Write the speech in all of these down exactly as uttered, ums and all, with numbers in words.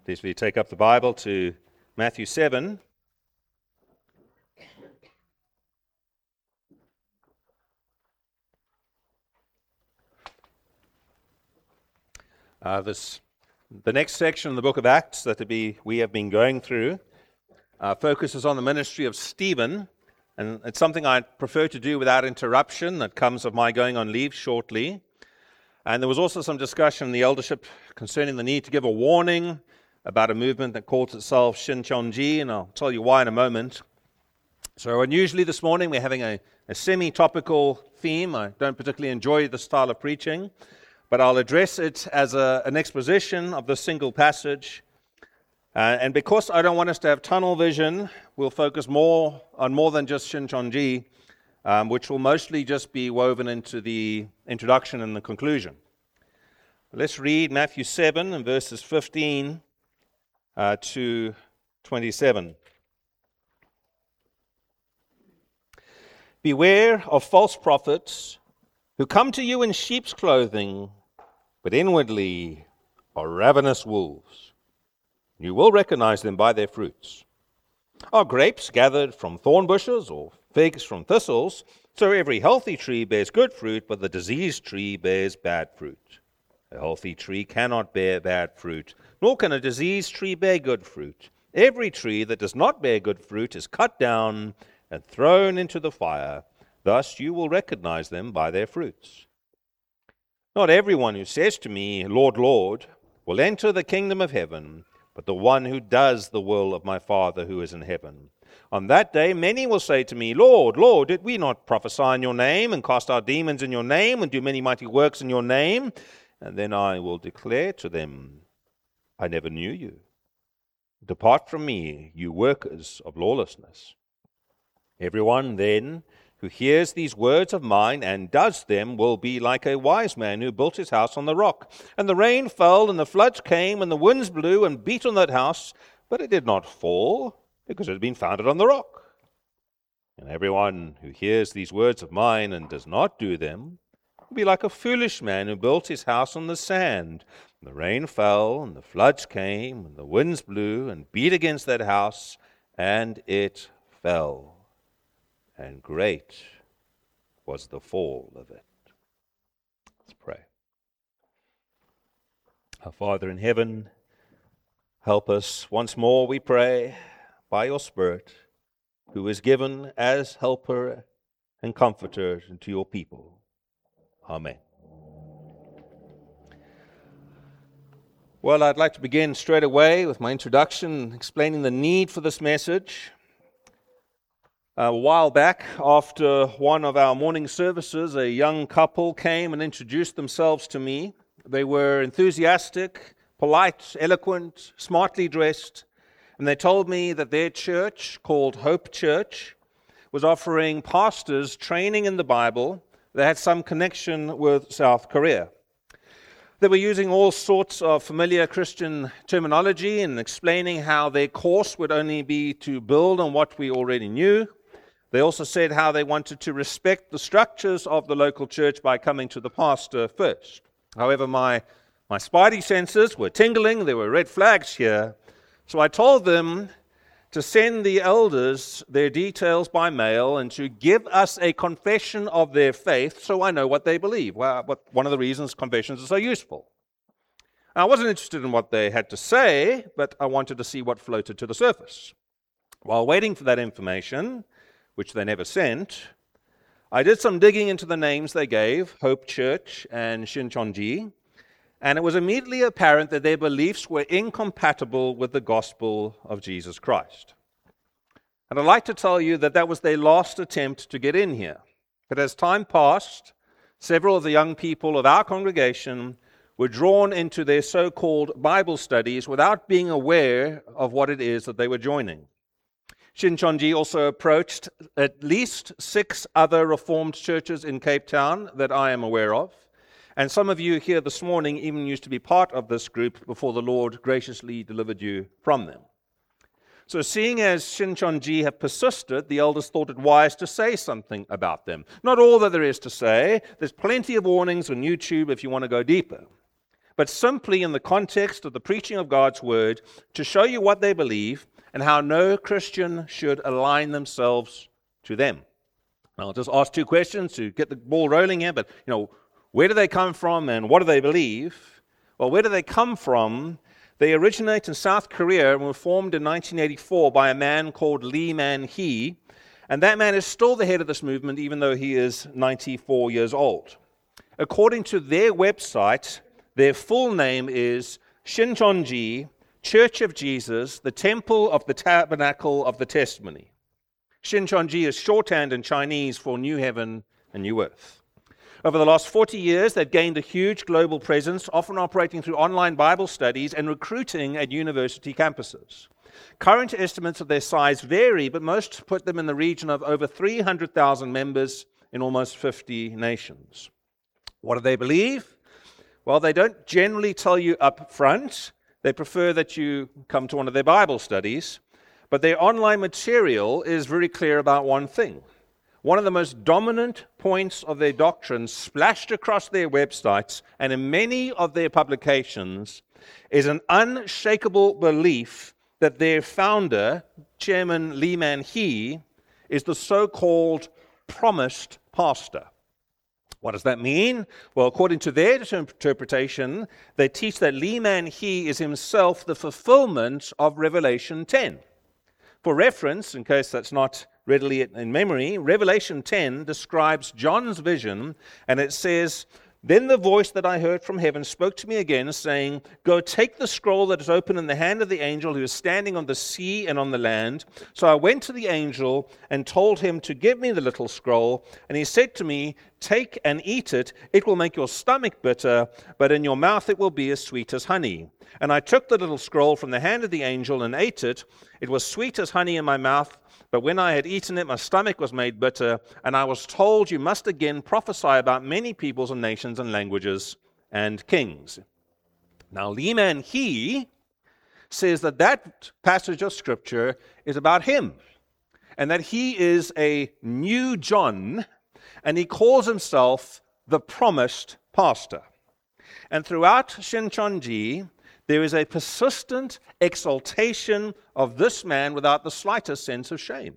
Please will you take up the Bible to Matthew seven. Uh, this, the next section of the book of Acts that be, we have been going through uh, focuses on the ministry of Stephen, and it's something I prefer to do without interruption that comes of my going on leave shortly. And there was also some discussion in the eldership concerning the need to give a warning about a movement that calls itself Shincheonji, and I'll tell you why in a moment. So unusually this morning we're having a, a semi-topical theme. I don't particularly enjoy the style of preaching, but I'll address it as a, an exposition of the single passage. Uh, and because I don't want us to have tunnel vision, we'll focus more on more than just Shincheonji, um, which will mostly just be woven into the introduction and the conclusion. Let's read Matthew seven and verses fifteen uh, to twenty-seven. Beware of false prophets who come to you in sheep's clothing, but inwardly are ravenous wolves. You will recognize them by their fruits. Are grapes gathered from thorn bushes or figs from thistles? So every healthy tree bears good fruit, but the diseased tree bears bad fruit. A healthy tree cannot bear bad fruit, nor can a diseased tree bear good fruit. Every tree that does not bear good fruit is cut down and thrown into the fire. Thus you will recognize them by their fruits. Not everyone who says to me, Lord, Lord, will enter the kingdom of heaven, but the one who does the will of my Father who is in heaven. On that day many will say to me, Lord, Lord, did we not prophesy in your name, and cast out demons in your name, and do many mighty works in your name? And then I will declare to them, I never knew you. Depart from me, you workers of lawlessness. Everyone then who hears these words of mine and does them will be like a wise man who built his house on the rock. And the rain fell, and the floods came, and the winds blew and beat on that house, but it did not fall, because it had been founded on the rock. And everyone who hears these words of mine and does not do them will be like a foolish man who built his house on the sand. And the rain fell, and the floods came, and the winds blew and beat against that house, and it fell. And great was the fall of it. Let's pray. Our Father in heaven, help us once more, we pray, by your Spirit, who is given as helper and comforter to your people. Amen. Well, I'd like to begin straight away with my introduction, explaining the need for this message. A while back, after one of our morning services, a young couple came and introduced themselves to me. They were enthusiastic, polite, eloquent, smartly dressed, and they told me that their church, called Hope Church, was offering pastors training in the Bible that had some connection with South Korea. They were using all sorts of familiar Christian terminology and explaining how their course would only be to build on what we already knew. They also said how they wanted to respect the structures of the local church by coming to the pastor first. However, my, my spidey senses were tingling. There were red flags here. So I told them to send the elders their details by mail and to give us a confession of their faith so I know what they believe. Well, what, one of the reasons confessions are so useful. I wasn't interested in what they had to say, but I wanted to see what floated to the surface. While waiting for that information, which they never sent, I did some digging into the names they gave, Hope Church and Shincheonji, and it was immediately apparent that their beliefs were incompatible with the gospel of Jesus Christ. And I'd like to tell you that that was their last attempt to get in here. But as time passed, several of the young people of our congregation were drawn into their so-called Bible studies without being aware of what it is that they were joining. Shincheonji also approached at least six other Reformed churches in Cape Town that I am aware of. And some of you here this morning even used to be part of this group before the Lord graciously delivered you from them. So seeing as Shincheonji have persisted, the elders thought it wise to say something about them. Not all that there is to say. There's plenty of warnings on YouTube if you want to go deeper. but simply in the context of the preaching of God's word to show you what they believe and how no Christian should align themselves to them. Now, I'll just ask two questions to get the ball rolling here, but, you know, where do they come from and what do they believe? Well, where do they come from? They originate in South Korea and were formed in nineteen eighty-four by a man called Lee Man-hee, and that man is still the head of this movement, even though he is ninety-four years old. According to their website, their full name is Shincheonji Church of Jesus, the Temple of the Tabernacle of the Testimony. Shincheonji is shorthand in Chinese for New Heaven and New Earth. Over the last forty years, they've gained a huge global presence, often operating through online Bible studies and recruiting at university campuses. Current estimates of their size vary, but most put them in the region of over three hundred thousand members in almost fifty nations. What do they believe? Well, they don't generally tell you up front. They prefer that you come to one of their Bible studies. But their online material is very clear about one thing. One of the most dominant points of their doctrine splashed across their websites and in many of their publications is an unshakable belief that their founder, Chairman Lee Man-hee, is the so-called promised pastor. What does that mean? Well, according to their interpretation, they teach that Lee Man-hee is himself the fulfillment of Revelation ten. For reference, in case that's not readily in memory, Revelation ten describes John's vision, and it says, "Then the voice that I heard from heaven spoke to me again, saying, 'Go take the scroll that is open in the hand of the angel who is standing on the sea and on the land.' So I went to the angel and told him to give me the little scroll, and he said to me, 'Take and eat it. It will make your stomach bitter, but in your mouth it will be as sweet as honey.' And I took the little scroll from the hand of the angel and ate it. It was sweet as honey in my mouth, but when I had eaten it, my stomach was made bitter, and I was told, 'You must again prophesy about many peoples and nations and languages and kings.'" Now, Lee Man-hee says that that passage of Scripture is about him, and that he is a new John, and he calls himself the promised pastor. And throughout Shincheonji, there is a persistent exaltation of this man without the slightest sense of shame.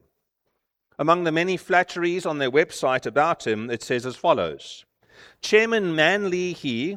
Among the many flatteries on their website about him, it says as follows: Chairman Man-lee-hee,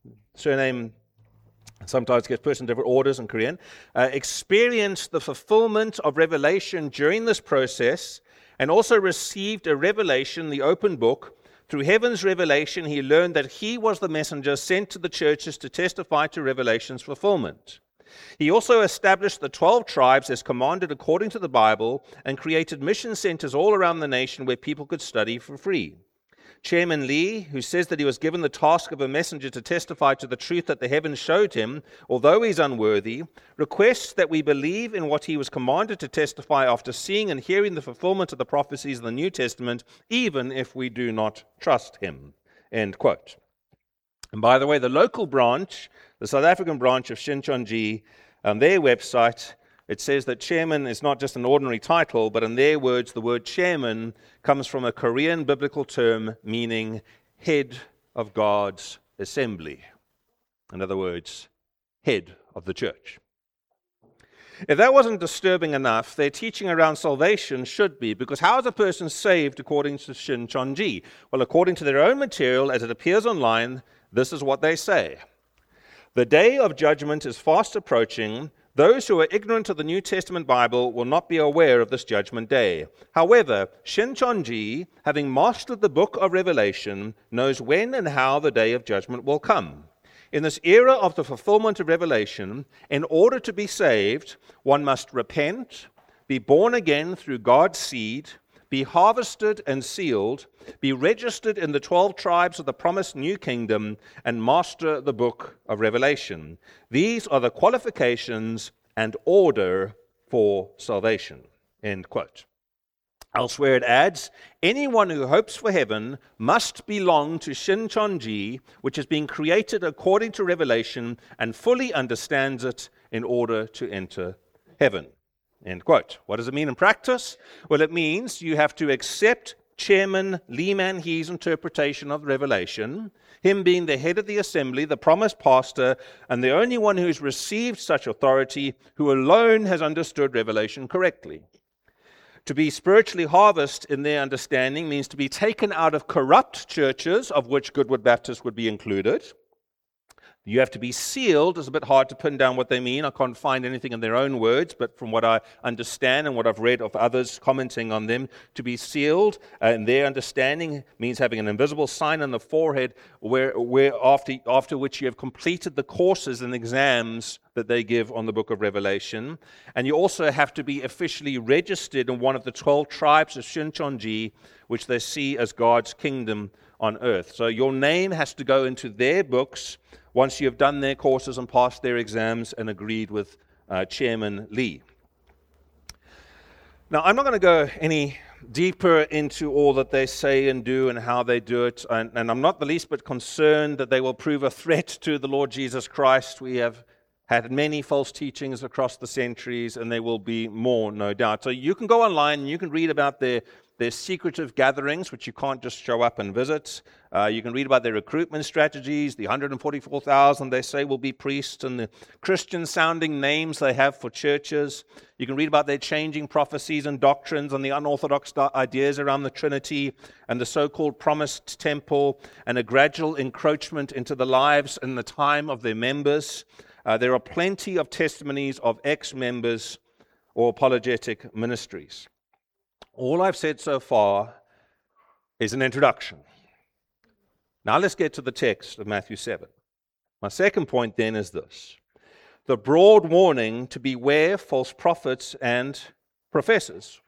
surname sometimes gets put in different orders in Korean, uh, experienced the fulfillment of revelation during this process and also received a revelation, the open book. Through heaven's revelation, he learned that he was the messenger sent to the churches to testify to Revelation's fulfillment. He also established the twelve tribes as commanded according to the Bible and created mission centers all around the nation where people could study for free. Chairman Lee, who says that he was given the task of a messenger to testify to the truth that the heavens showed him, although he's unworthy, requests that we believe in what he was commanded to testify after seeing and hearing the fulfillment of the prophecies of the New Testament, even if we do not trust him. End quote. And by the way, the local branch, the South African branch of Shincheonji, on their website, it says that chairman is not just an ordinary title, but in their words, the word chairman comes from a Korean biblical term meaning head of God's assembly. In other words, head of the church. If that wasn't disturbing enough, their teaching around salvation should be, because how is a person saved according to Shincheonji? Well, according to their own material, as it appears online, this is what they say. The day of judgment is fast approaching. Those who are ignorant of the New Testament Bible will not be aware of this judgment day. However, Shincheonji, having mastered the book of Revelation, knows when and how the day of judgment will come. In this era of the fulfillment of Revelation, in order to be saved, one must repent, be born again through God's seed, be harvested and sealed, be registered in the twelve tribes of the promised new kingdom, and master the book of Revelation. These are the qualifications and order for salvation. End quote. Elsewhere it adds, anyone who hopes for heaven must belong to Shincheonji, which has been created according to Revelation and fully understands it in order to enter heaven. End quote. What does it mean in practice? Well, it means you have to accept Chairman Lee Man-hee's interpretation of Revelation, him being the head of the assembly, the promised pastor, and the only one who's received such authority, who alone has understood Revelation correctly. To be spiritually harvest in their understanding means to be taken out of corrupt churches, of which Goodwood Baptist would be included. You have to be sealed. It's a bit hard to pin down what they mean. I can't find anything in their own words, but from what I understand and what I've read of others commenting on them, to be sealed uh, in their understanding means having an invisible sign on the forehead, where, where after, after which you have completed the courses and exams that they give on the book of Revelation. And you also have to be officially registered in one of the twelve tribes of Shincheonji, which they see as God's kingdom on earth. So your name has to go into their books once you have done their courses and passed their exams and agreed with uh, Chairman Lee. Now, I'm not going to go any deeper into all that they say and do and how they do it, and, and I'm not the least bit concerned that they will prove a threat to the Lord Jesus Christ. We have had many false teachings across the centuries, and there will be more, no doubt. So you can go online and you can read about their Their secretive gatherings, which you can't just show up and visit. Uh, you can read about their recruitment strategies, the one hundred forty-four thousand they say will be priests, and the Christian-sounding names they have for churches. You can read about their changing prophecies and doctrines and the unorthodox ideas around the Trinity and the so-called promised temple and a gradual encroachment into the lives and the time of their members. Uh, there are plenty of testimonies of ex-members or apologetic ministries. All I've said so far is an introduction. Now let's get to the text of Matthew seven. My second point then is this: the broad warning to beware false prophets and professors.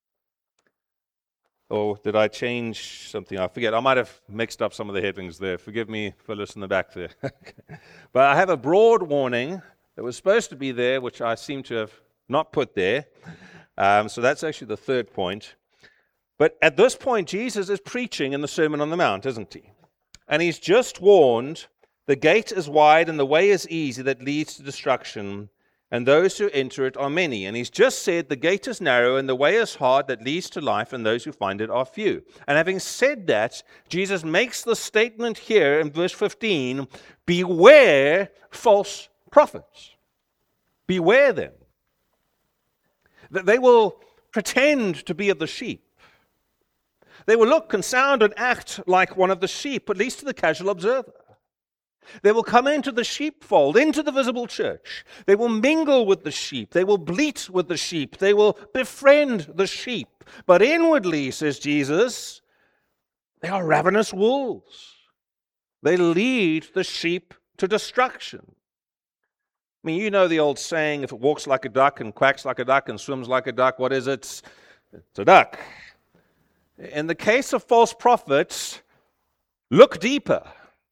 Or did I change something? I forget. I might have mixed up some of the headings there. Forgive me, Phyllis in the back there. But I have a broad warning that was supposed to be there, which I seem to have not put there. Um, so that's actually the third point. But at this point, Jesus is preaching in the Sermon on the Mount, isn't he? And he's just warned, the gate is wide and the way is easy that leads to destruction, and those who enter it are many. And he's just said, the gate is narrow and the way is hard that leads to life, and those who find it are few. And having said that, Jesus makes the statement here in verse fifteen, beware false prophets. Beware them. That they will pretend to be of the sheep. They will look and sound and act like one of the sheep, at least to the casual observer. They will come into the sheepfold, into the visible church. They will mingle with the sheep. They will bleat with the sheep. They will befriend the sheep. But inwardly, says Jesus, they are ravenous wolves. They lead the sheep to destruction. I mean, you know the old saying, if it walks like a duck and quacks like a duck and swims like a duck, what is it? It's a duck. In the case of false prophets, look deeper.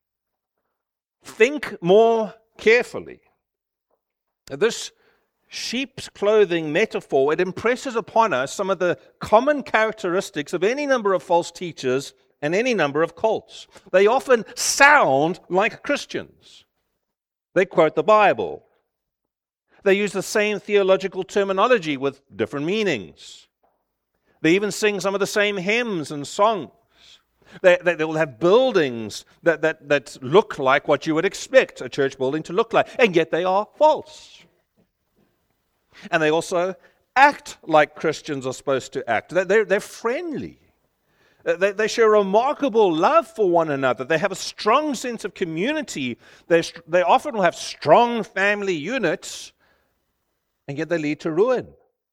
Think more carefully. This sheep's clothing metaphor, it impresses upon us some of the common characteristics of any number of false teachers and any number of cults. They often sound like Christians. They quote the Bible. They use the same theological terminology with different meanings. They even sing some of the same hymns and songs. They, they, they will have buildings that, that, that look like what you would expect a church building to look like, and yet they are false. And they also act like Christians are supposed to act. They're, they're friendly. They, they show remarkable love for one another. They have a strong sense of community. They, they often will have strong family units, and yet they lead to ruin.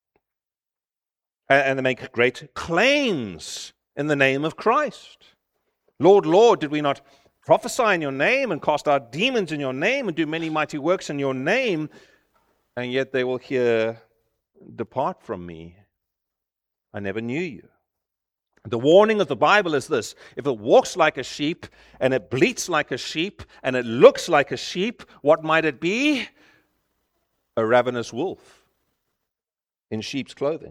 And, and they make great claims in the name of Christ. Lord, Lord, did we not prophesy in your name and cast out demons in your name and do many mighty works in your name? And yet they will hear, depart from me. I never knew you. The warning of the Bible is this: if it walks like a sheep and it bleats like a sheep and it looks like a sheep, what might it be? A ravenous wolf in sheep's clothing.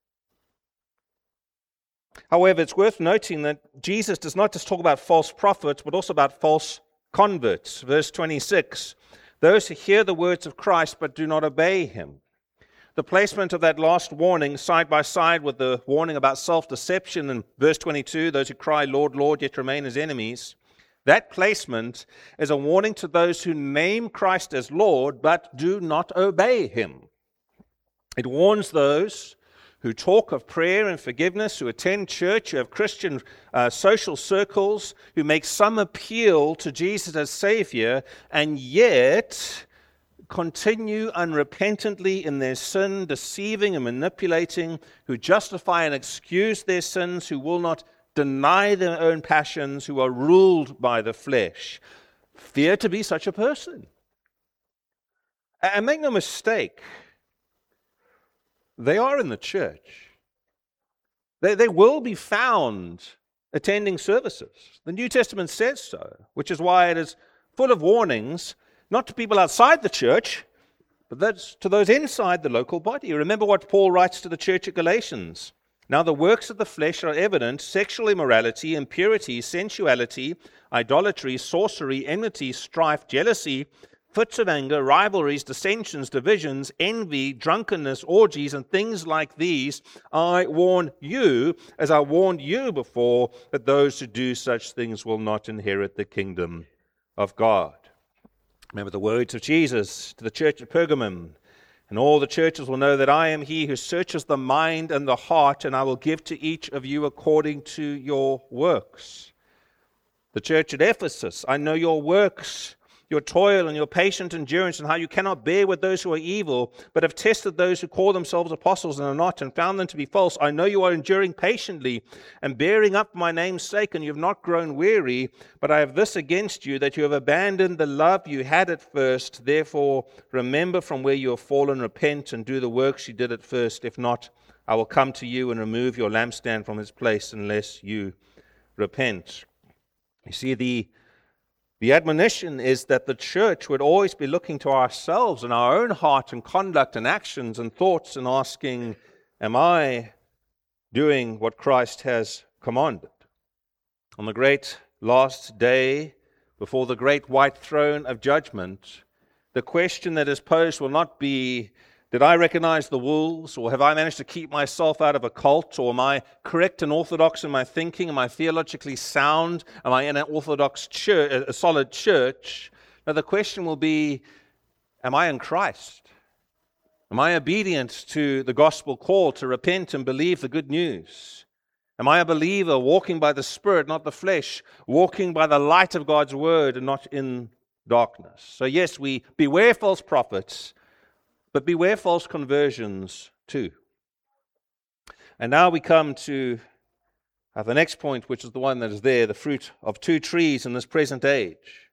However, it's worth noting that Jesus does not just talk about false prophets, but also about false converts. Verse twenty-six, those who hear the words of Christ but do not obey him. the placement of that last warning side by side with the warning about self-deception in verse twenty-two, those who cry, Lord, Lord, yet remain as enemies, that placement is a warning to those who name Christ as Lord but do not obey him. It warns those who talk of prayer and forgiveness, who attend church, who have Christian uh, social circles, who make some appeal to Jesus as Savior, and yet continue unrepentantly in their sin, deceiving and manipulating, who justify and excuse their sins, who will not deny their own passions, who are ruled by the flesh. Fear to be such a person. And make no mistake, they are in the church. They, they will be found attending services. The New Testament says so, which is why it is full of warnings, not to people outside the church, but that's to those inside the local body. Remember what Paul writes to the church at Galatians. Now the works of the flesh are evident: sexual immorality, impurity, sensuality, idolatry, sorcery, enmity, strife, jealousy, fits of anger, rivalries, dissensions, divisions, envy, drunkenness, orgies, and things like these. I warn you, as I warned you before, that those who do such things will not inherit the kingdom of God. Remember the words of Jesus to the church at Pergamum. And all the churches will know that I am he who searches the mind and the heart, and I will give to each of you according to your works. The church at Ephesus, I know your works, your toil and your patient endurance, and how you cannot bear with those who are evil, but have tested those who call themselves apostles and are not, and found them to be false. I know you are enduring patiently and bearing up for my name's sake, and you have not grown weary. But I have this against you, that you have abandoned the love you had at first. Therefore, remember from where you have fallen, repent, and do the works you did at first. If not, I will come to you and remove your lampstand from its place unless you repent. You see, the The admonition is that the church would always be looking to ourselves and our own heart and conduct and actions and thoughts and asking, am I doing what Christ has commanded? On the great last day, before the great white throne of judgment, the question that is posed will not be, did I recognize the wolves, or have I managed to keep myself out of a cult, or am I correct and orthodox in my thinking? Am I theologically sound? Am I in an orthodox church, a solid church? Now the question will be, am I in Christ? Am I obedient to the gospel call to repent and believe the good news? Am I a believer walking by the Spirit, not the flesh, walking by the light of God's word and not in darkness? So yes, we beware false prophets, but beware false conversions too. And now we come to uh, the next point, which is the one that is there, the fruit of two trees in this present age.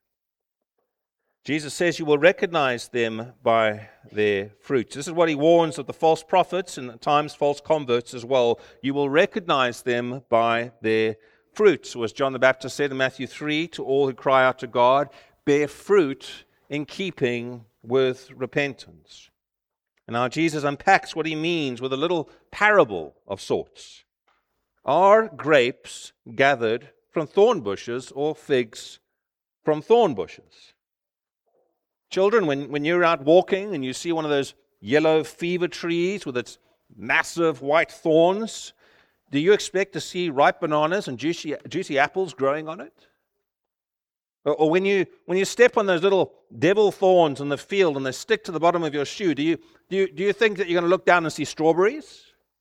Jesus says you will recognize them by their fruits. This is what he warns of the false prophets and at times false converts as well. You will recognize them by their fruits. Or as John the Baptist said in Matthew three, to all who cry out to God, bear fruit in keeping with repentance. And now Jesus unpacks what he means with a little parable of sorts. Are grapes gathered from thorn bushes or figs from thorn bushes? Children, when, when you're out walking and you see one of those yellow fever trees with its massive white thorns, do you expect to see ripe bananas and juicy, juicy apples growing on it? Or when you when you step on those little devil thorns in the field and they stick to the bottom of your shoe, do you do you, do you think that you're going to look down and see strawberries?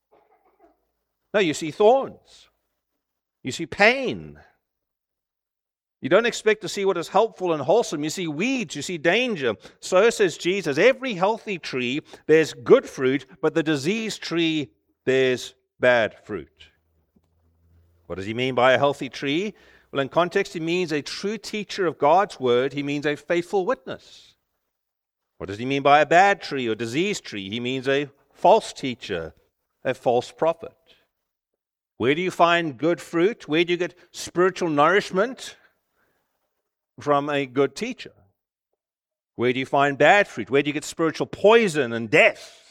No, you see thorns. You see pain. You don't expect to see what is helpful and wholesome. You see weeds, you see danger. So says Jesus, every healthy tree bears good fruit, but the diseased tree bears bad fruit. What does he mean by a healthy tree? Well, in context, he means a true teacher of God's word. He means a faithful witness. What does he mean by a bad tree or diseased tree? He means a false teacher, a false prophet. Where do you find good fruit? Where do you get spiritual nourishment? From a good teacher. Where do you find bad fruit? Where do you get spiritual poison and death?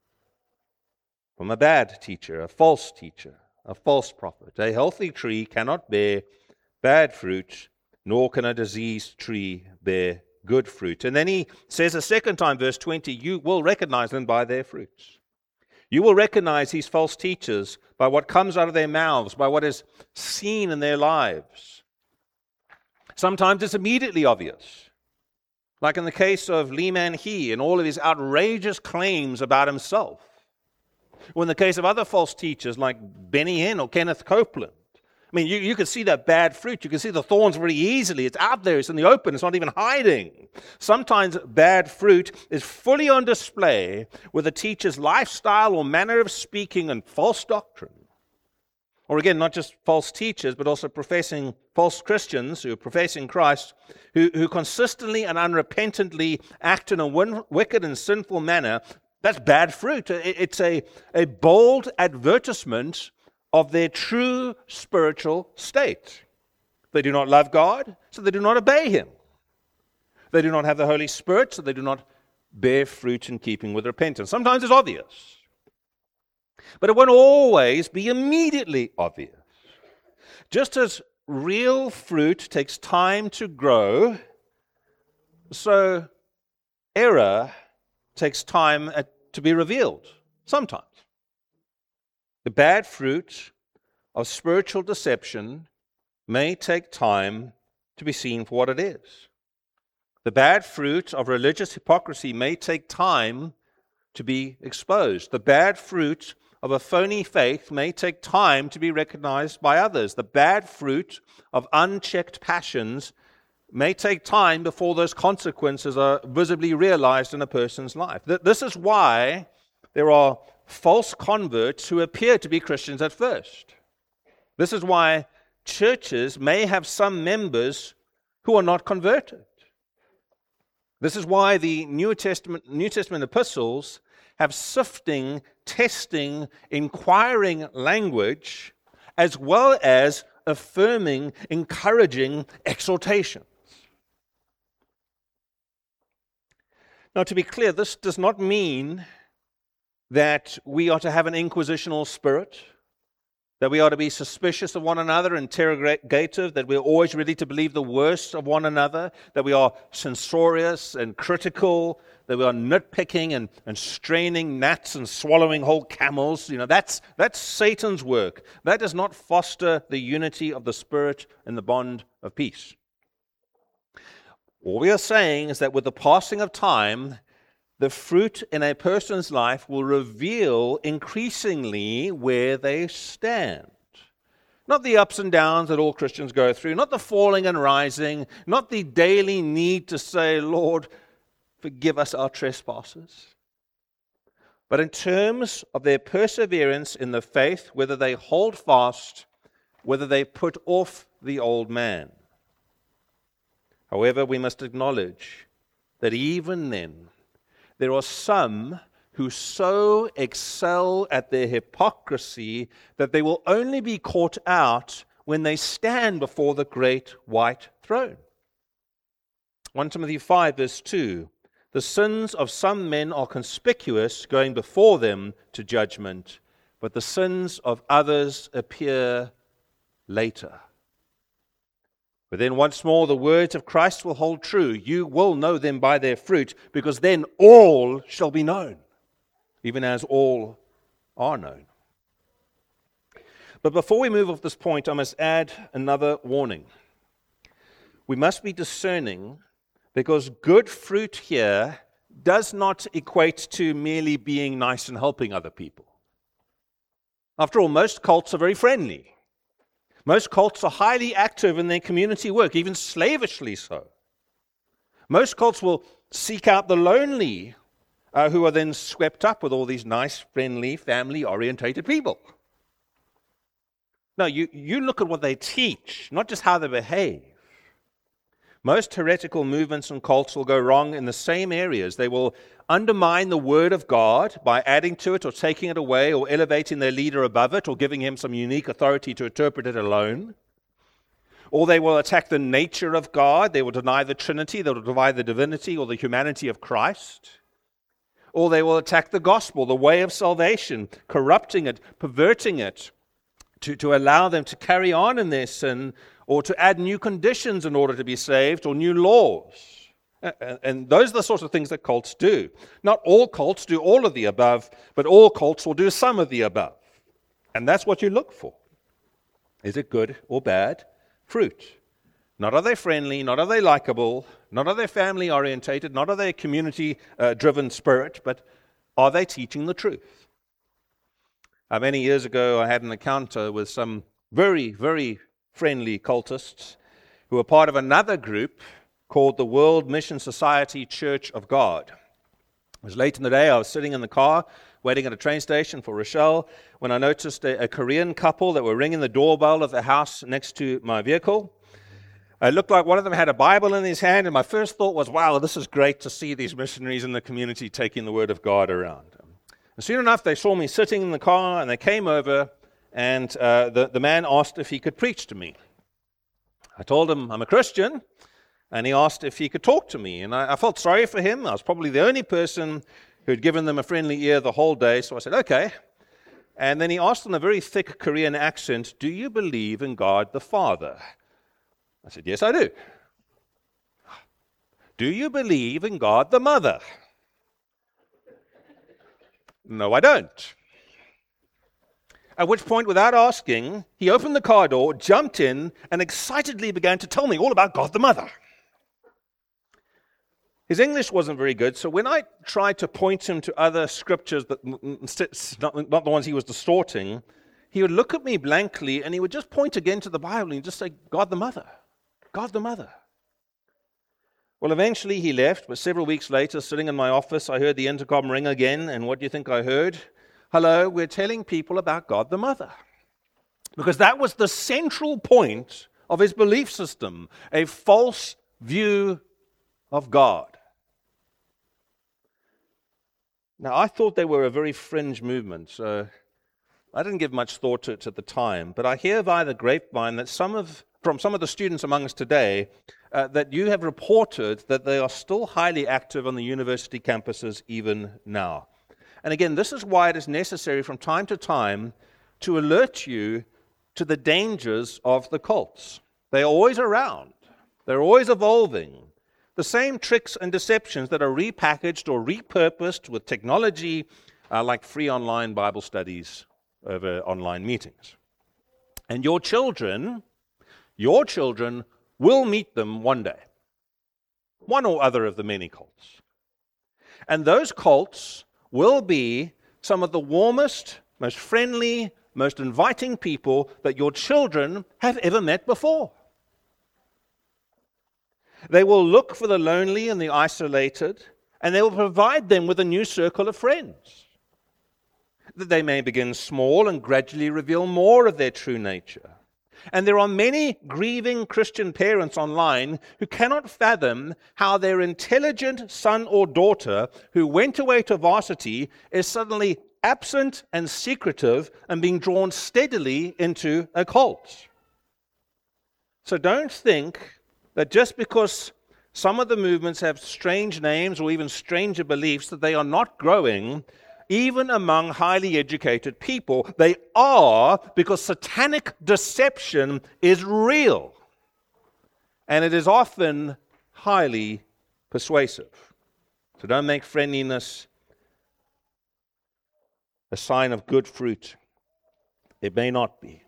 From a bad teacher, a false teacher, a false prophet. A healthy tree cannot bear bad fruit, nor can a diseased tree bear good fruit. And then he says a second time, verse twenty, you will recognize them by their fruits. You will recognize these false teachers by what comes out of their mouths, by what is seen in their lives. Sometimes it's immediately obvious, like in the case of Lee Man-hee and all of his outrageous claims about himself. Or in the case of other false teachers like Benny Hinn or Kenneth Copeland. I mean, you, you can see that bad fruit. You can see the thorns very easily. It's out there. It's in the open. It's not even hiding. Sometimes bad fruit is fully on display with a teacher's lifestyle or manner of speaking and false doctrine. Or again, not just false teachers, but also professing false Christians who are professing Christ, who, who consistently and unrepentantly act in a win- wicked and sinful manner. That's bad fruit. It, it's a, a bold advertisement of their true spiritual state. They do not love God, so they do not obey Him. They do not have the Holy Spirit, so they do not bear fruit in keeping with repentance. Sometimes it's obvious, but it won't always be immediately obvious. Just as real fruit takes time to grow, so error takes time to be revealed, sometimes. The bad fruit of spiritual deception may take time to be seen for what it is. The bad fruit of religious hypocrisy may take time to be exposed. The bad fruit of a phony faith may take time to be recognized by others. The bad fruit of unchecked passions may take time before those consequences are visibly realized in a person's life. This is why there are false converts who appear to be Christians at first. This is why churches may have some members who are not converted. This is why the New Testament, New Testament epistles have sifting, testing, inquiring language, as well as affirming, encouraging exhortations. Now, to be clear, this does not mean that we are to have an inquisitional spirit, that we are to be suspicious of one another, interrogative, that we're always ready to believe the worst of one another, that we are censorious and critical, that we are nitpicking and, and straining gnats and swallowing whole camels. You know, that's, that's Satan's work. That does not foster the unity of the Spirit and the bond of peace. All we are saying is that with the passing of time, the fruit in a person's life will reveal increasingly where they stand. Not the ups and downs that all Christians go through, not the falling and rising, not the daily need to say, Lord, forgive us our trespasses. But in terms of their perseverance in the faith, whether they hold fast, whether they put off the old man. However, we must acknowledge that even then, there are some who so excel at their hypocrisy that they will only be caught out when they stand before the great white throne. First Timothy five verse two, the sins of some men are conspicuous, going before them to judgment, but the sins of others appear later. But then once more, the words of Christ will hold true. You will know them by their fruit, because then all shall be known, even as all are known. But before we move off this point, I must add another warning. We must be discerning, because good fruit here does not equate to merely being nice and helping other people. After all, most cults are very friendly. Most cults are highly active in their community work, even slavishly so. Most cults will seek out the lonely, uh, who are then swept up with all these nice, friendly, family-orientated people. No, you, you look at what they teach, not just how they behave. Most heretical movements and cults will go wrong in the same areas. They will undermine the Word of God by adding to it or taking it away or elevating their leader above it or giving him some unique authority to interpret it alone. Or they will attack the nature of God. They will deny the Trinity. They will deny the divinity or the humanity of Christ. Or they will attack the gospel, the way of salvation, corrupting it, perverting it, to, to allow them to carry on in their sin, or to add new conditions in order to be saved, or new laws. And, and those are the sorts of things that cults do. Not all cults do all of the above, but all cults will do some of the above. And that's what you look for. Is it good or bad fruit? Not are they friendly, not are they likable, not are they family orientated, not are they a community uh, driven spirit, but are they teaching the truth? Uh, many years ago, I had an encounter with some very, very friendly cultists who were part of another group called the World Mission Society Church of God. It was late in the day. I was sitting in the car waiting at a train station for Rochelle when I noticed a, a Korean couple that were ringing the doorbell of the house next to my vehicle. It looked like one of them had a Bible in his hand, and my first thought was, wow, this is great to see these missionaries in the community taking the Word of God around. And soon enough, they saw me sitting in the car, and they came over, and uh, the, the man asked if he could preach to me. I told him I'm a Christian, and he asked if he could talk to me. And I, I felt sorry for him. I was probably the only person who had given them a friendly ear the whole day, so I said, okay. And then he asked in a very thick Korean accent, do you believe in God the Father? I said, yes, I do. Do you believe in God the Mother? No, I don't. At which point, without asking, he opened the car door, jumped in, and excitedly began to tell me all about God the Mother. His English wasn't very good, so when I tried to point him to other scriptures, that not, not the ones he was distorting, he would look at me blankly, and he would just point again to the Bible and just say, God the Mother. God the Mother. Well, eventually he left, but several weeks later, sitting in my office, I heard the intercom ring again, and what do you think I heard? Hello, we're telling people about God the Mother. Because that was the central point of his belief system, a false view of God. Now, I thought they were a very fringe movement, so I didn't give much thought to it at the time, but I hear via the grapevine that some of from some of the students among us today, uh, that you have reported that they are still highly active on the university campuses even now. And again, this is why it is necessary from time to time to alert you to the dangers of the cults. They are always around. They're always evolving. The same tricks and deceptions that are repackaged or repurposed with technology, uh, like free online Bible studies over online meetings. And your children... Your children will meet them one day, one or other of the many cults. And those cults will be some of the warmest, most friendly, most inviting people that your children have ever met before. They will look for the lonely and the isolated, and they will provide them with a new circle of friends. That they may begin small and gradually reveal more of their true nature. And there are many grieving Christian parents online who cannot fathom how their intelligent son or daughter who went away to varsity is suddenly absent and secretive and being drawn steadily into a cult. So don't think that just because some of the movements have strange names or even stranger beliefs that they are not growing even among highly educated people. They are, because satanic deception is real. And it is often highly persuasive. So don't make friendliness a sign of good fruit. It may not be.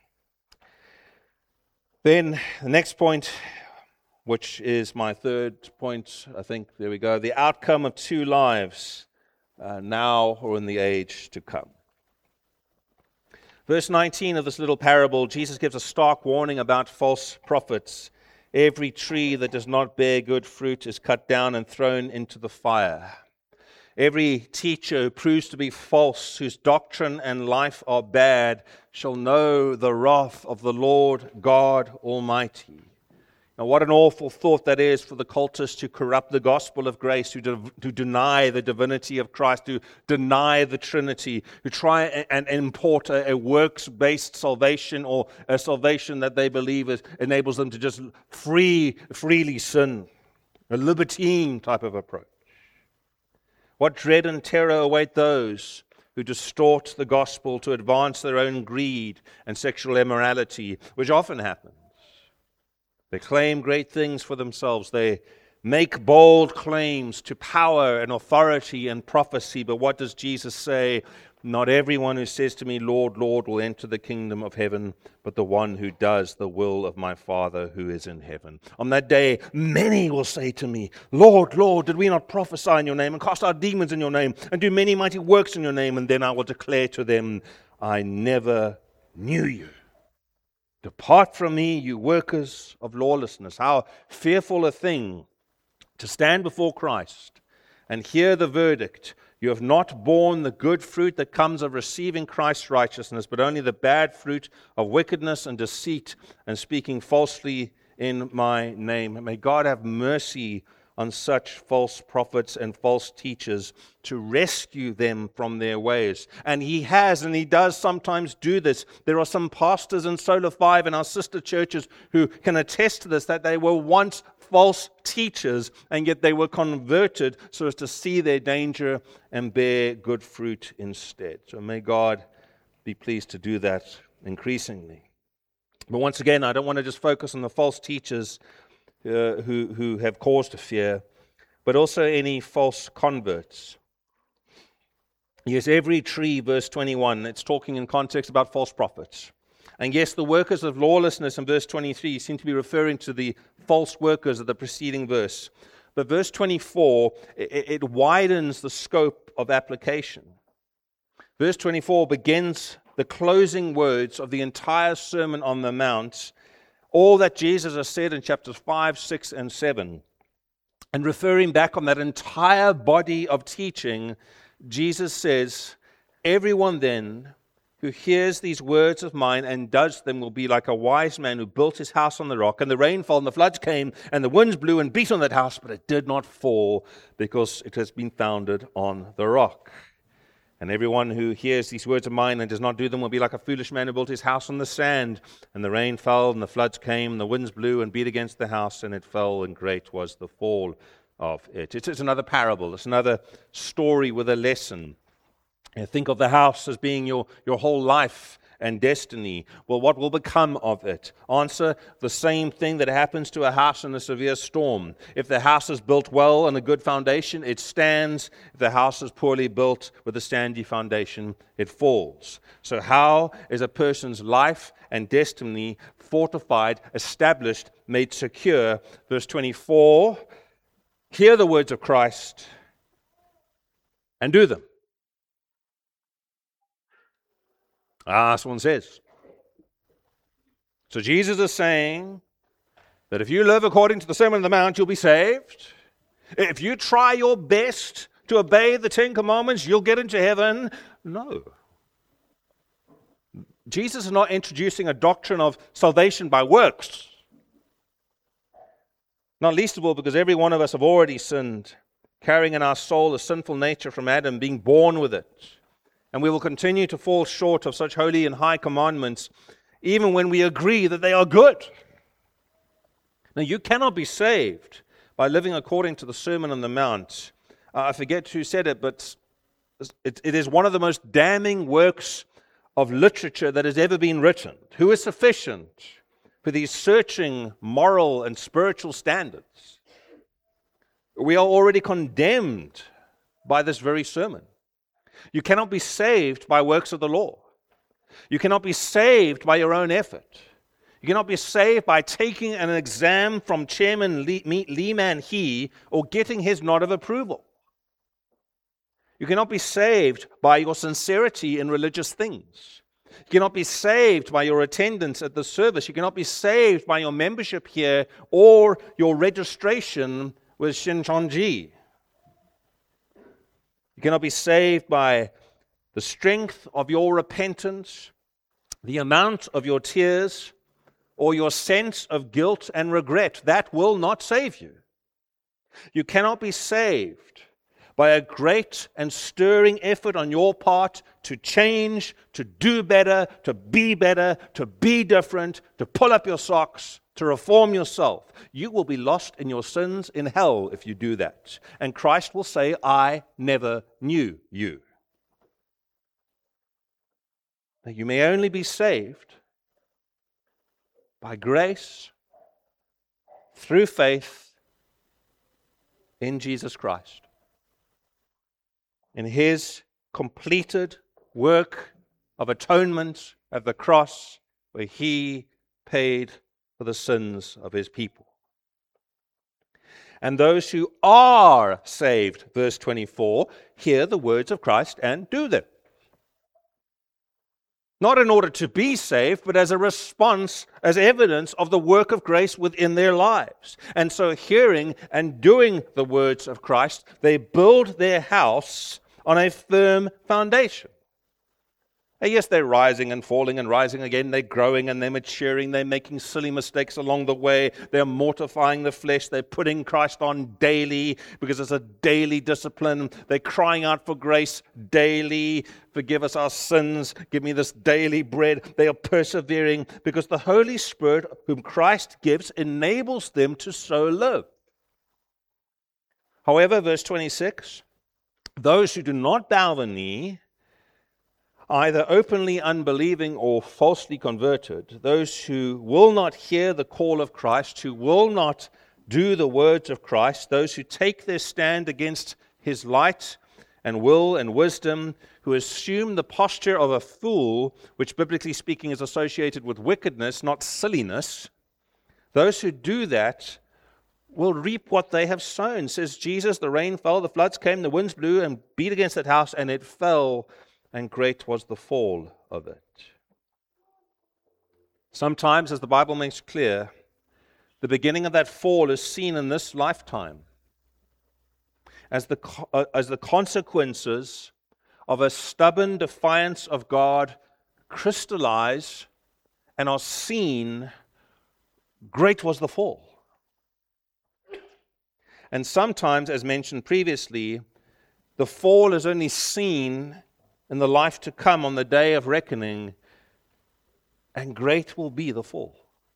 Then the next point, which is my third point, I think, there we go, the outcome of two lives. Uh, now or in the age to come. Verse nineteen of this little parable, Jesus gives a stark warning about false prophets. Every tree that does not bear good fruit is cut down and thrown into the fire. Every teacher who proves to be false, whose doctrine and life are bad, shall know the wrath of the Lord God Almighty. Now, what an awful thought that is for the cultists to corrupt the gospel of grace, to, de- to deny the divinity of Christ, to deny the Trinity, to try and, and import a, a works-based salvation or a salvation that they believe is, enables them to just free, freely sin. A libertine type of approach. What dread and terror await those who distort the gospel to advance their own greed and sexual immorality, which often happens. They claim great things for themselves. They, make bold claims to power and authority and prophecy. But what does Jesus say? Not everyone who says to me, Lord, Lord, will enter the kingdom of heaven, but the one who does the will of my Father who is in heaven. On that day, many will say to me, Lord, Lord, did we not prophesy in your name and cast out demons in your name and do many mighty works in your name? And then I will declare to them, I never knew you. Depart from me, you workers of lawlessness. How fearful a thing to stand before Christ and hear the verdict. You have not borne the good fruit that comes of receiving Christ's righteousness, but only the bad fruit of wickedness and deceit and speaking falsely in my name. May God have mercy on such false prophets and false teachers to rescue them from their ways. And He has, and He does sometimes do this. There are some pastors in Solar Five and our sister churches who can attest to this, that they were once false teachers, and yet they were converted so as to see their danger and bear good fruit instead. So may God be pleased to do that increasingly. But once again, I don't want to just focus on the false teachers uh, who, who have cause to fear, but also any false converts. Yes, every tree, verse twenty-one, it's talking in context about false prophets. And yes, the workers of lawlessness in verse twenty-three seem to be referring to the false workers of the preceding verse. But verse twenty-four, it, it widens the scope of application. Verse twenty-four begins the closing words of the entire Sermon on the Mount, all that Jesus has said in chapters five, six, and seven. And referring back on that entire body of teaching, Jesus says, everyone then who hears these words of mine and does them will be like a wise man who built his house on the rock. And the rain fell, and the floods came, and the winds blew and beat on that house, but it did not fall, because it has been founded on the rock. And everyone who hears these words of mine and does not do them will be like a foolish man who built his house on the sand. And the rain fell, and the floods came, and the winds blew and beat against the house, and it fell, and great was the fall of it. It's, it's another parable. It's another story with a lesson. You think of the house as being your, your whole life and destiny. Well, what will become of it? Answer, the same thing that happens to a house in a severe storm. If the house is built well on a good foundation, it stands. If the house is poorly built with a sandy foundation, it falls. So how is a person's life and destiny fortified, established, made secure? Verse twenty-four, hear the words of Christ and do them. Ah, someone says. So Jesus is saying that if you live according to the Sermon on the Mount, you'll be saved. If you try your best to obey the Ten Commandments, you'll get into heaven. No. Jesus is not introducing a doctrine of salvation by works. Not least of all because every one of us have already sinned, carrying in our soul a sinful nature from Adam, being born with it. And we will continue to fall short of such holy and high commandments, even when we agree that they are good. Now, you cannot be saved by living according to the Sermon on the Mount. Uh, I forget who said it, but it, it is one of the most damning works of literature that has ever been written. Who is sufficient for these searching moral and spiritual standards? We are already condemned by this very sermon. You cannot be saved by works of the law. You cannot be saved by your own effort. You cannot be saved by taking an exam from Chairman Lee, Lee Man-hee or getting his nod of approval. You cannot be saved by your sincerity in religious things. You cannot be saved by your attendance at the service. You cannot be saved by your membership here or your registration with Shincheonji. You cannot be saved by the strength of your repentance, the amount of your tears, or your sense of guilt and regret. That will not save you. You cannot be saved by a great and stirring effort on your part to change, to do better, to be better, to be different, to pull up your socks, to reform yourself. You will be lost in your sins in hell if you do that. And Christ will say, I never knew you. Now, you may only be saved by grace, through faith, in Jesus Christ, in His completed work of atonement at the cross, where He paid for the sins of His people. And those who are saved, verse twenty-four, hear the words of Christ and do them. Not in order to be saved, but as a response, as evidence of the work of grace within their lives. And so hearing and doing the words of Christ, they build their house on a firm foundation. And yes, they're rising and falling and rising again. They're growing and they're maturing. They're making silly mistakes along the way. They're mortifying the flesh. They're putting Christ on daily because it's a daily discipline. They're crying out for grace daily. Forgive us our sins. Give me this daily bread. They are persevering because the Holy Spirit, whom Christ gives, enables them to so live. However, verse twenty-six, those who do not bow the knee, either openly unbelieving or falsely converted, those who will not hear the call of Christ, who will not do the words of Christ, those who take their stand against His light and will and wisdom, who assume the posture of a fool, which biblically speaking is associated with wickedness, not silliness, those who do that will reap what they have sown. Says Jesus, the rain fell, the floods came, the winds blew and beat against that house, and it fell, and great was the fall of it. Sometimes, as the Bible makes clear, the beginning of that fall is seen in this lifetime as the, uh, as the consequences of a stubborn defiance of God crystallize and are seen. Great was the fall. And sometimes, as mentioned previously, the fall is only seen in the life to come on the day of reckoning, and great will be the fall.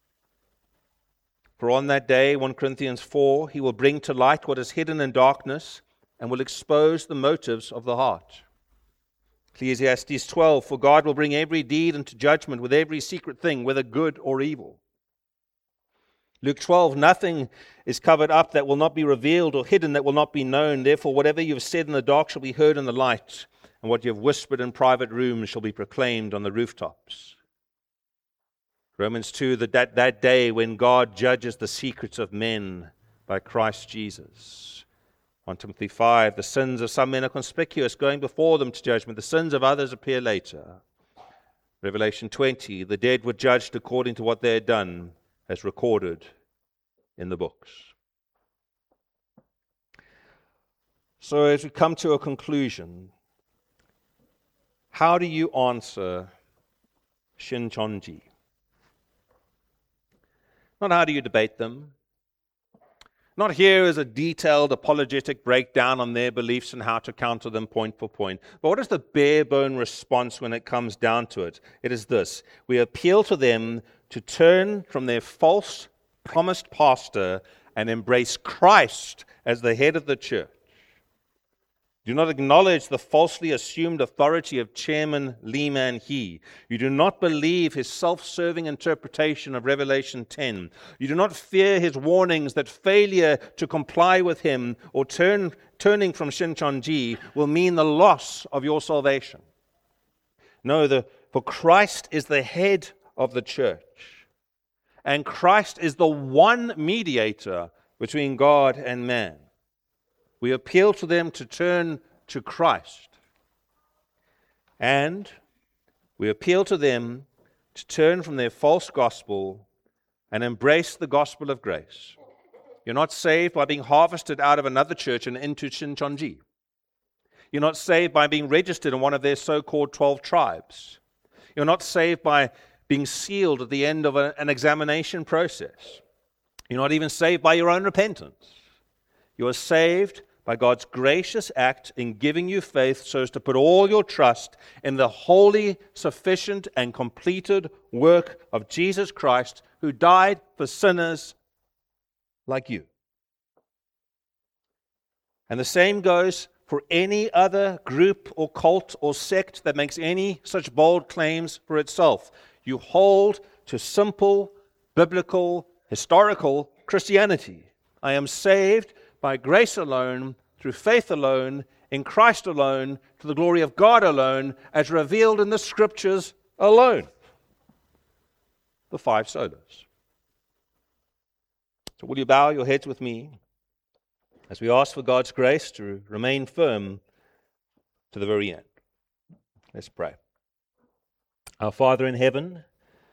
For on that day, First Corinthians four, He will bring to light what is hidden in darkness and will expose the motives of the heart. Ecclesiastes twelve, for God will bring every deed into judgment with every secret thing, whether good or evil. Luke twelve, nothing is covered up that will not be revealed or hidden that will not be known. Therefore, whatever you have said in the dark shall be heard in the light, and what you have whispered in private rooms shall be proclaimed on the rooftops. Romans two, that, that that day when God judges the secrets of men by Christ Jesus. First Timothy five, the sins of some men are conspicuous, going before them to judgment. The sins of others appear later. Revelation twenty, the dead were judged according to what they had done, as recorded in the books. So as we come to a conclusion, how do you answer Shincheonji? Not how do you debate them. Not here is a detailed apologetic breakdown on their beliefs and how to counter them point for point. But what is the bare bone response when it comes down to it? It is this. We appeal to them to turn from their false promised pastor and embrace Christ as the head of the church. Do not acknowledge the falsely assumed authority of Chairman Lee Man-hee. You do not believe his self-serving interpretation of Revelation ten. You do not fear his warnings that failure to comply with him or turn, turning from Shincheonji will mean the loss of your salvation. No, the, for Christ is the head of the church, and Christ is the one mediator between God and man. We appeal to them to turn to Christ. And we appeal to them to turn from their false gospel and embrace the gospel of grace. You're not saved by being harvested out of another church and into Shincheonji. You're not saved by being registered in one of their so-called twelve tribes. You're not saved by being sealed at the end of a, an examination process. You're not even saved by your own repentance. You are saved by God's gracious act in giving you faith so as to put all your trust in the holy, sufficient, and completed work of Jesus Christ, who died for sinners like you. And the same goes for any other group or cult or sect that makes any such bold claims for itself. You hold to simple, biblical, historical Christianity. I am saved by grace alone, through faith alone, in Christ alone, to the glory of God alone, as revealed in the Scriptures alone. The five solas. So will you bow your heads with me as we ask for God's grace to remain firm to the very end? Let's pray. Our Father in heaven,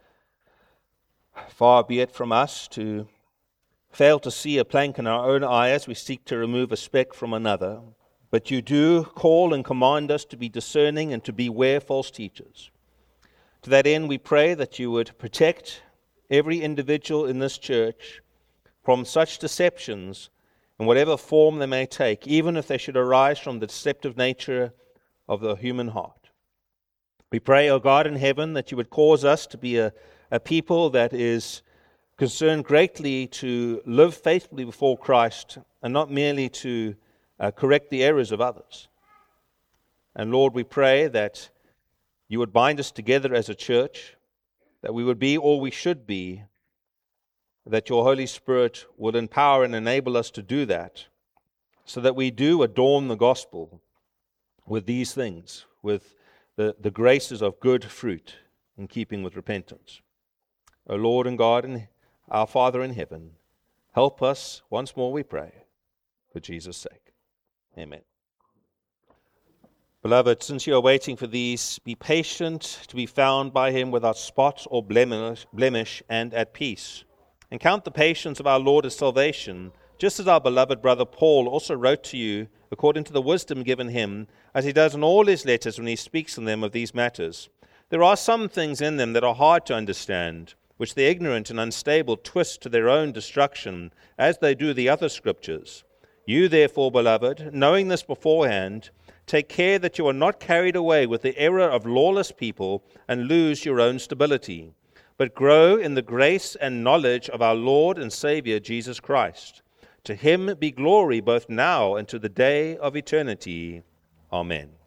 far be it from us to fail to see a plank in our own eye as we seek to remove a speck from another, but you do call and command us to be discerning and to beware false teachers. To that end, we pray that you would protect every individual in this church from such deceptions in whatever form they may take, even if they should arise from the deceptive nature of the human heart. We pray, O God in heaven, that you would cause us to be a, a people that is concerned greatly to live faithfully before Christ and not merely to uh, correct the errors of others. And Lord, we pray that you would bind us together as a church, that we would be all we should be, that your Holy Spirit would empower and enable us to do that, so that we do adorn the gospel with these things, with the, the graces of good fruit in keeping with repentance. O Lord and God and our Father in heaven, help us once more, we pray, for Jesus' sake. Amen. Beloved, since you are waiting for these, be patient to be found by him without spot or blemish, blemish and at peace. And count the patience of our Lord as salvation, just as our beloved brother Paul also wrote to you according to the wisdom given him, as he does in all his letters when he speaks in them of these matters. There are some things in them that are hard to understand, which the ignorant and unstable twist to their own destruction, as they do the other scriptures. You therefore, beloved, knowing this beforehand, take care that you are not carried away with the error of lawless people and lose your own stability, but grow in the grace and knowledge of our Lord and Savior Jesus Christ. To him be glory both now and to the day of eternity. Amen.